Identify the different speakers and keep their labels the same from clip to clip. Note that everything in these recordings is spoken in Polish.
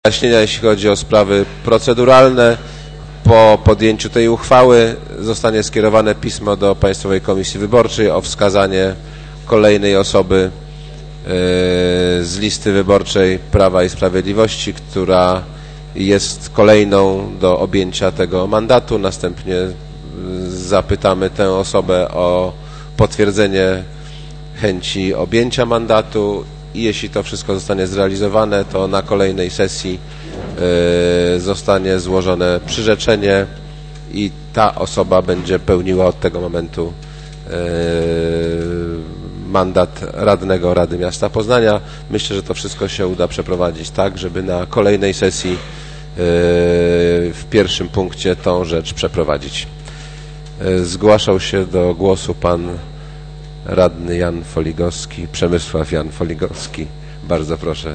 Speaker 1: Wyjaśnienia, jeśli chodzi o sprawy proceduralne. Po podjęciu tej uchwały zostanie skierowane pismo do Państwowej Komisji Wyborczej o wskazanie kolejnej osoby z listy wyborczej Prawa i Sprawiedliwości, która jest kolejną do objęcia tego mandatu. Następnie zapytamy tę osobę o potwierdzenie chęci objęcia mandatu i jeśli to wszystko zostanie zrealizowane, to na kolejnej sesji zostanie złożone przyrzeczenie i ta osoba będzie pełniła od tego momentu mandat radnego Rady Miasta Poznania. Myślę, że to wszystko się uda przeprowadzić tak, żeby na kolejnej sesji w pierwszym punkcie tą rzecz przeprowadzić. Zgłaszał się do głosu pan radny Jan Foligowski, Przemysław Jan Foligowski. Bardzo proszę.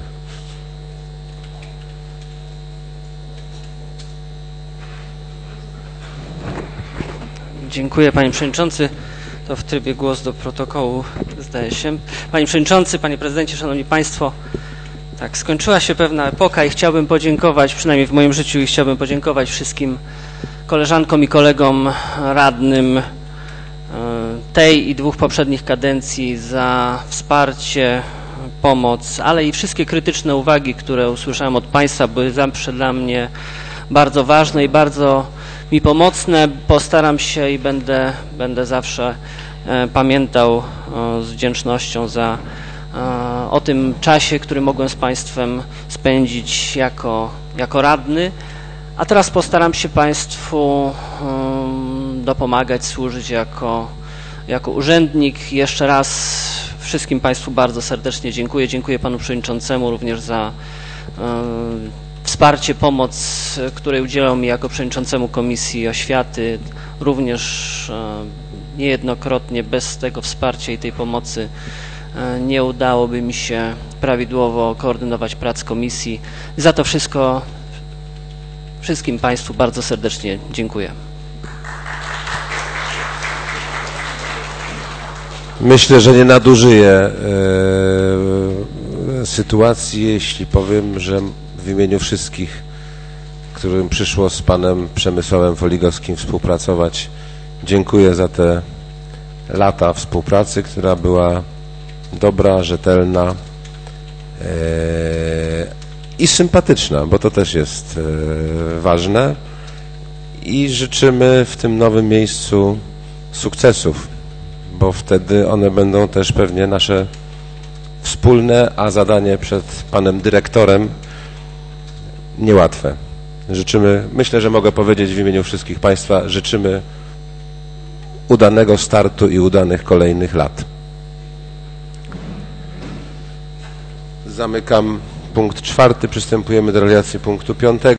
Speaker 2: Dziękuję, panie przewodniczący. To w trybie głos do protokołu, zdaje się. Panie przewodniczący, panie prezydencie, szanowni państwo, tak, skończyła się pewna epoka i chciałbym podziękować, przynajmniej w moim życiu, i chciałbym podziękować wszystkim koleżankom i kolegom radnym tej i dwóch poprzednich kadencji za wsparcie, pomoc, ale i wszystkie krytyczne uwagi, które usłyszałem od państwa, były zawsze dla mnie bardzo ważne i bardzo mi pomocne. Postaram się i będę zawsze pamiętał z wdzięcznością o tym czasie, który mogłem z państwem spędzić jako radny, a teraz postaram się państwu dopomagać, służyć jako urzędnik. Jeszcze raz wszystkim państwu bardzo serdecznie dziękuję. Dziękuję panu przewodniczącemu również za wsparcie, pomoc, której udzielał mi jako przewodniczącemu Komisji Oświaty. Również niejednokrotnie bez tego wsparcia i tej pomocy nie udałoby mi się prawidłowo koordynować prac komisji. Za to wszystko wszystkim państwu bardzo serdecznie dziękuję.
Speaker 1: Myślę, że nie nadużyję sytuacji, jeśli powiem, że w imieniu wszystkich, którym przyszło z panem Przemysławem Foligowskim współpracować, dziękuję za te lata współpracy, która była dobra, rzetelna i sympatyczna, bo to też jest ważne, i życzymy w tym nowym miejscu sukcesów, bo wtedy one będą też pewnie nasze wspólne, a zadanie przed panem dyrektorem niełatwe. Życzymy, myślę, że mogę powiedzieć w imieniu wszystkich państwa, życzymy udanego startu i udanych kolejnych lat. Zamykam punkt 4. Przystępujemy do realizacji punktu 5.